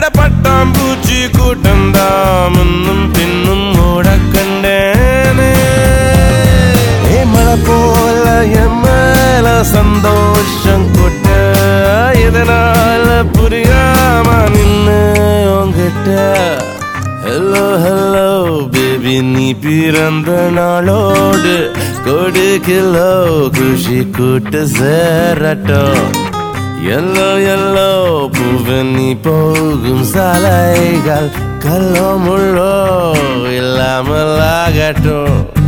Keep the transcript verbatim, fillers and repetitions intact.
പട്ടാമ്പൂച്ചി കൂട്ടണ്ടാ മുന്നും പിന്നും ഓടക്കണ്ടേനെ മഴ പോല എമ്മേല സന്തോഷം കൊട്ട இதனால புரியாம நின்னு உங்கிட்ட ஹலோ ஹலோ பேபி நீ பிறந்த நாளோடு கொடு கிலோ குஷி கூட்டு சேரட்டும் எல்லோ எல்லோ பூவு நீ போகும் சாலைகள் கல்லோ முள்ளோ இல்லாமல் ஆகட்டும்